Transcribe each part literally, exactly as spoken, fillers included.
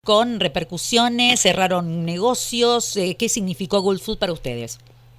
con repercusiones, cerraron negocios. Eh, ¿qué significó Gulf Food para ustedes?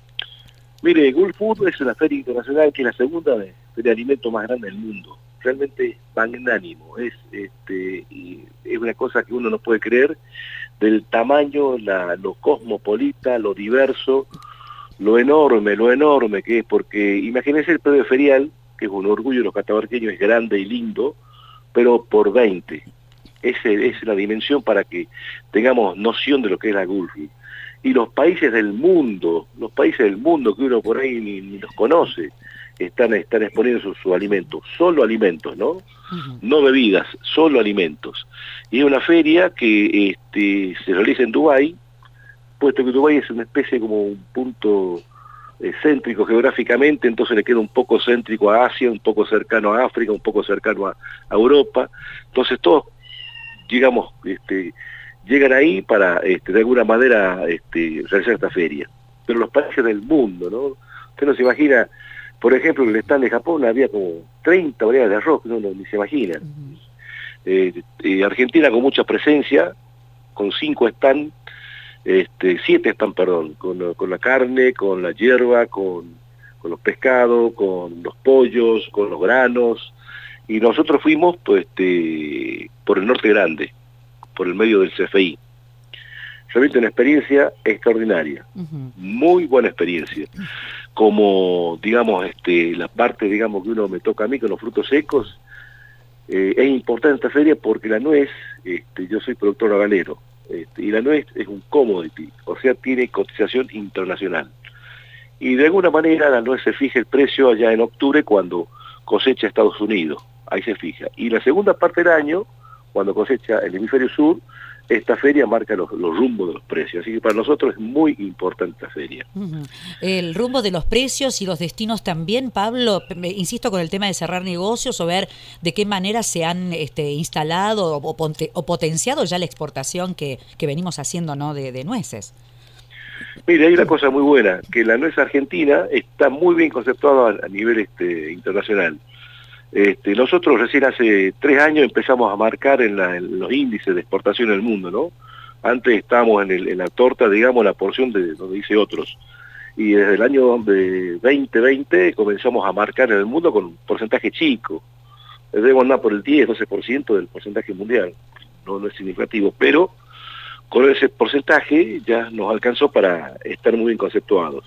Mire, Gulf Food es una feria internacional que es la segunda feria de alimentos más grande del mundo. Realmente magnánimo. Es, este, y es una cosa que uno no puede creer del tamaño, la, lo cosmopolita, lo diverso, lo enorme, lo enorme que es. Porque imagínense el predio ferial, que es un orgullo de los catamarqueños, es grande y lindo, pero por veinte. Esa es la dimensión para que tengamos noción de lo que es la Gulf. Y los países del mundo, los países del mundo que uno por ahí ni, ni los conoce, están, están exponiendo sus su alimentos, solo alimentos, ¿no? Uh-huh. No bebidas, solo alimentos. Y es una feria que este, se realiza en Dubái, puesto que Dubái es una especie como un punto eh, céntrico geográficamente, entonces le queda un poco céntrico a Asia, un poco cercano a África, un poco cercano a, a Europa. Entonces todos, digamos, este, llegan ahí para, este, de alguna manera, este, realizar esta feria. Pero los países del mundo, ¿no? Usted no se imagina, por ejemplo, en el stand de Japón había como treinta variedades de arroz, que uno ni se imagina. Uh-huh. eh, eh, Argentina con mucha presencia, con cinco stands, este, siete stands, perdón, con, con la carne, con la hierba, con, con los pescados, con los pollos, con los granos, y nosotros fuimos, pues, este, por el Norte Grande, por el medio del C F I. Realmente una experiencia extraordinaria, uh-huh. Muy buena experiencia. Como, digamos, este, la parte, digamos, que uno me toca a mí con los frutos secos, eh, es importante esta feria porque la nuez, este, yo soy productor navalero, este, y la nuez es un commodity, o sea, tiene cotización internacional. Y de alguna manera la nuez se fija el precio allá en octubre cuando cosecha Estados Unidos, ahí se fija. Y la segunda parte del año, cuando cosecha el hemisferio sur, esta feria marca los, los rumbos de los precios. Así que para nosotros es muy importante esta feria. Uh-huh. El rumbo de los precios y los destinos también, Pablo, insisto con el tema de cerrar negocios o ver de qué manera se han este, instalado o, ponte, o potenciado ya la exportación que, que venimos haciendo, ¿no? de, de nueces. Mire, hay una cosa muy buena, que la nuez argentina está muy bien conceptuada a, a nivel este, internacional. Este, nosotros recién hace tres años empezamos a marcar en, la, en los índices de exportación en el mundo, ¿no? Antes estábamos en, el, en la torta, digamos, la porción de donde dice otros. Y desde el año de veinte veinte comenzamos a marcar en el mundo con un porcentaje chico. Debemos andar por el diez, doce por ciento del porcentaje mundial. No, no es significativo, pero con ese porcentaje ya nos alcanzó para estar muy bien conceptuados.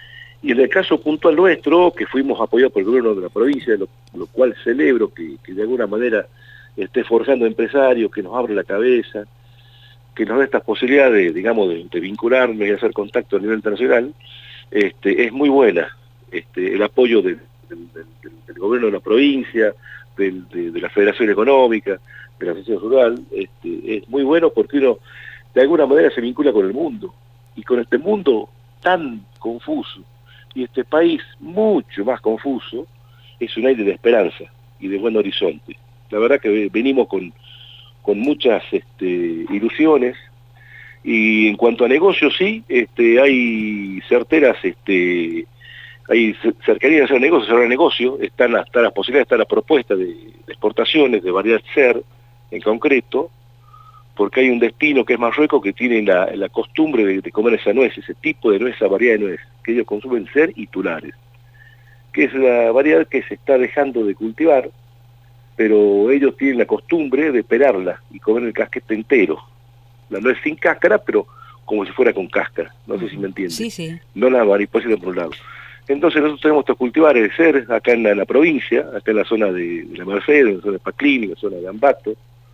Y en el caso puntual nuestro, que fuimos apoyados por el gobierno de la provincia, lo, lo cual celebro que, que de alguna manera esté forzando empresarios, que nos abre la cabeza, que nos dé estas posibilidades, de, digamos, de, de vincularnos y hacer contacto a nivel internacional, este, es muy buena. Este, el apoyo de, de, de, de, del gobierno de la provincia, de, de, de la Federación Económica, de la Asociación Rural, este, es muy bueno porque uno de alguna manera se vincula con el mundo, y con este mundo tan confuso, y este país mucho más confuso, es un aire de esperanza y de buen horizonte. La verdad que venimos con, con muchas este, ilusiones, y en cuanto a negocios, sí, este, hay certeras, este, hay cercanía de hacer negocios, hacer negocio, están, están las posibilidades, está la propuesta de, de exportaciones de variedad ser en concreto, porque hay un destino que es Marruecos que tiene la, la costumbre de, de comer esa nuez, ese tipo de nuez, esa variedad de nuez, que ellos consumen ser y tulares, que es la variedad que se está dejando de cultivar, pero ellos tienen la costumbre de pelarla y comer el casquete entero. La nuez sin cáscara, pero como si fuera con cáscara, no uh-huh. sé si me entienden. Sí, sí. No la mariposa por un lado. Entonces nosotros tenemos estos cultivares de ser acá en la, en la provincia, acá en la zona de, de la Merced, en la zona de Paclín, en la zona de Ambato,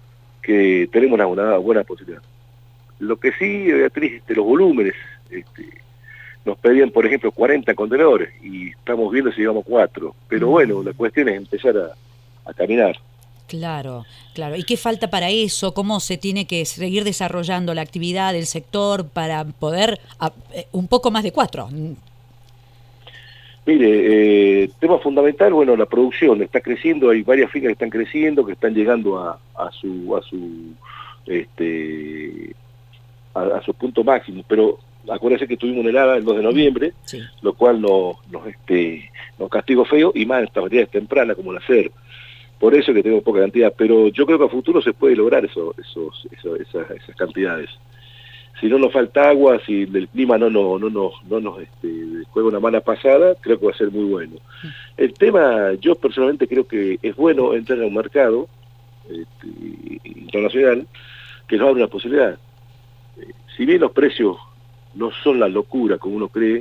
que tenemos una, una buena posibilidad. Lo que sí, Beatriz, este, los volúmenes, este, nos pedían, por ejemplo, cuarenta contenedores, y estamos viendo si llevamos cuatro, pero bueno, la cuestión es empezar a, a caminar. Claro, claro. ¿Y qué falta para eso? ¿Cómo se tiene que seguir desarrollando la actividad del sector para poder a, eh, un poco más de cuatro? Mire, eh, tema fundamental, bueno, la producción está creciendo, hay varias fincas que están creciendo, que están llegando a, a su a su este a, a su punto máximo, pero acuérdense que tuvimos una helada el dos de noviembre, sí. Lo cual nos, nos este nos castigó feo, y más en estas variedades tempranas como la C E R. Por eso que tenemos poca cantidad, pero yo creo que a futuro se puede lograr eso, esos, eso, esas, esas cantidades. Si no nos falta agua, si el clima no, no, no, no, no nos este, juega una mala pasada, creo que va a ser muy bueno. El tema, yo personalmente creo que es bueno entrar a un mercado este, internacional que nos abre una posibilidad. Eh, si bien los precios no son la locura como uno cree,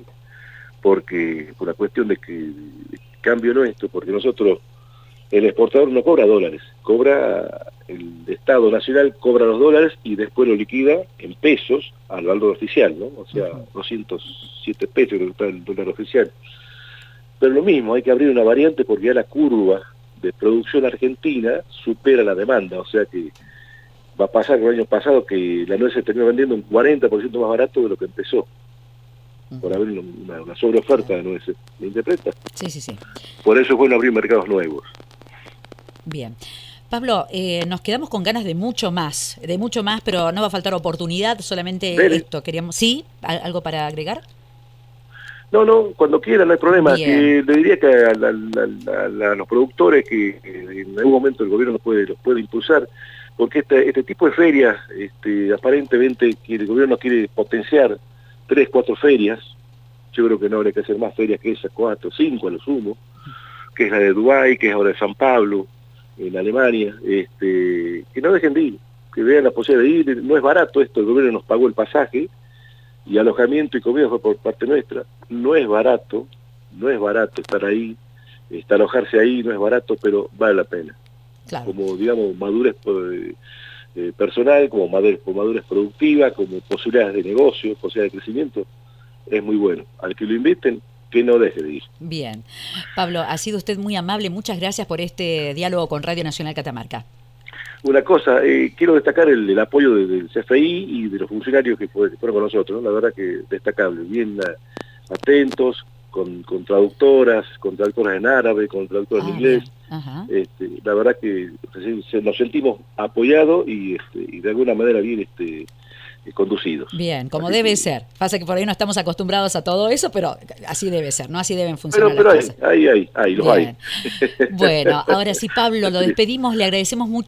porque por la cuestión de que el cambio nuestro, porque nosotros, el exportador no cobra dólares, cobra, el Estado Nacional cobra los dólares y después lo liquida en pesos al valor oficial, ¿no? O sea, doscientos siete pesos que está el dólar oficial. Pero lo mismo, hay que abrir una variante porque ya la curva de producción argentina supera la demanda, o sea que va a pasar con el año pasado que la nuez se terminó vendiendo un cuarenta por ciento más barato de lo que empezó, por haber una, una sobreoferta de nueces. ¿Me interpreta? Sí, sí, sí. Por eso es bueno abrir mercados nuevos. Bien. Pablo, eh, nos quedamos con ganas de mucho más, de mucho más, pero no va a faltar oportunidad, solamente Dele. esto queríamos... ¿Sí? ¿Algo para agregar? No, no, cuando quiera, no hay problema. Que le diría que a, la, la, la, a los productores que en algún momento el gobierno los puede, los puede impulsar, porque este, este tipo de ferias, este, aparentemente que el gobierno quiere potenciar tres, cuatro ferias, yo creo que no habría que hacer más ferias que esas, cuatro, cinco a lo sumo, que es la de Dubái, que es ahora de San Pablo, en Alemania, este, que no dejen de ir, que vean la posibilidad de ir. No es barato esto, el gobierno nos pagó el pasaje y alojamiento y comida fue por parte nuestra. No es barato, no es barato estar ahí, estar alojarse ahí, no es barato, pero vale la pena. Claro. Como, digamos, madurez eh, personal, como madurez, como madurez productiva, como posibilidades de negocio, posibilidades de crecimiento, es muy bueno. Al que lo inviten, que no deje de ir. Bien. Pablo, ha sido usted muy amable. Muchas gracias por este diálogo con Radio Nacional Catamarca. Una cosa, eh, quiero destacar el, el apoyo de, del C F I y de los funcionarios que, fue, que fueron con nosotros, ¿no? La verdad que destacable, bien a, atentos, con, con traductoras, con traductoras en árabe, con traductoras ah, en inglés. Este, la verdad que se, nos sentimos apoyados y, este, y de alguna manera bien este, conducidos. Bien, como así debe que, ser. Pasa que por ahí no estamos acostumbrados a todo eso, pero así debe ser, ¿no? Así deben funcionar pero, pero las hay, cosas. Ahí, ahí, ahí, los hay. Bueno, ahora sí, Pablo, lo despedimos, le agradecemos mucho.